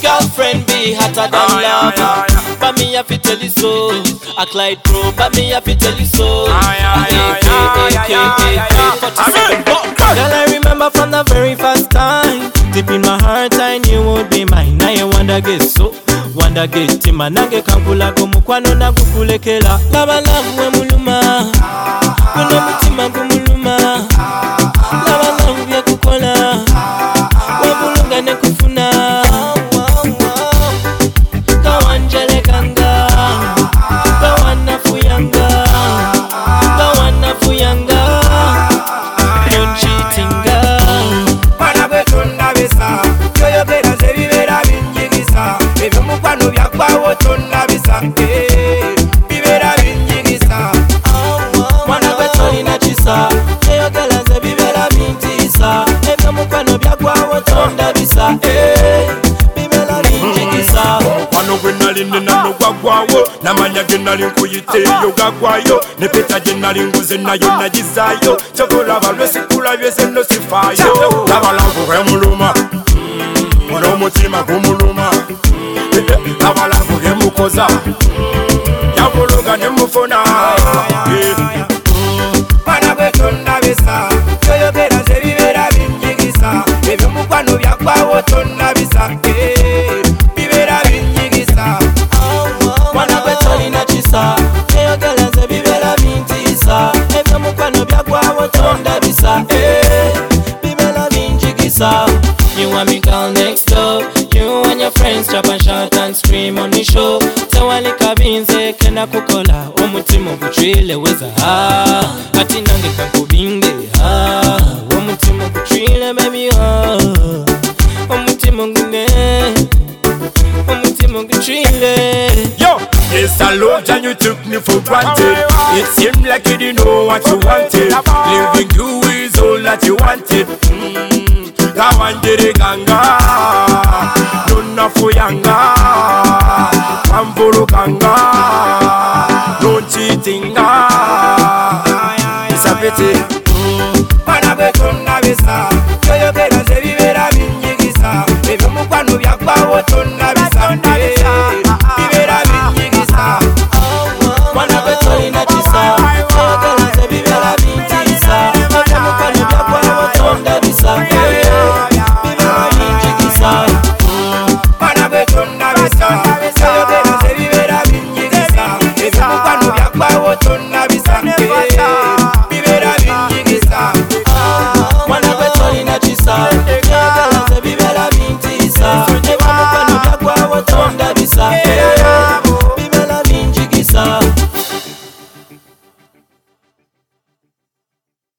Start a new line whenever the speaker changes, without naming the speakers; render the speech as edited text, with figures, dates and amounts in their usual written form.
girlfriend be hotter than lava. But me have to tell you so. I Clyde Pro, but me have to tell you so. Girl, I remember from the very first time. Deep in my heart I knew you would be mine. Now you wonder get so. Wanda get tima nange kankula gomukwano na kukulekela laba lavu we muluma kuno mutima gumuluma laba lavu bya kukola wabulunga ne kufuna kawanjele kanga kawana fuyanga don't cheatinga para betunda besa yoyo bera zebibera binjigisa mukwano byakwawo tonna bisange bibera binyigisa mwana gwetolina kisa eyogela ze bibera bintisa ebyo mukwano byakwawo tonda bisa bibera binyigisa wano gwe nali nenano gwagwawo namanya ge nali nkuyiteeyo gagwayo ne peta gye nali nguze nayo nagizaayo kyokolaba lwesikula byezeno sifaayo labalavu bwemuluma olw'omutima gumuluma abalavu gemukoza yabuluga nemufuna bana bwetonda bisa yoyogera ze bibera binyigisa ebyo mukwano byakwawo tonna bisa bibera binyigisa bana bwetolina kisa yoyogera ze bibera bintisa ebyo mukwano byakwawo tonda bisa bibera binyigisa. You want me girl next door. You and your friends chop and shout and scream on the show. Tawali kabinze kena kukola omutima guchile weza ati nange kankubinge omutima guchile baby omutima ngune omutima guchile. Yo, it's a love and you took me for granted. It seemed like you didn't know what you wanted. Living you is all that you wanted. Kawanjere ganga nonna fuyanga kamvuru kanga don't cheatinga isapete bana betonna bisa yoyogera ze bibera binyigisa ebyo mukwano byakwawo tonna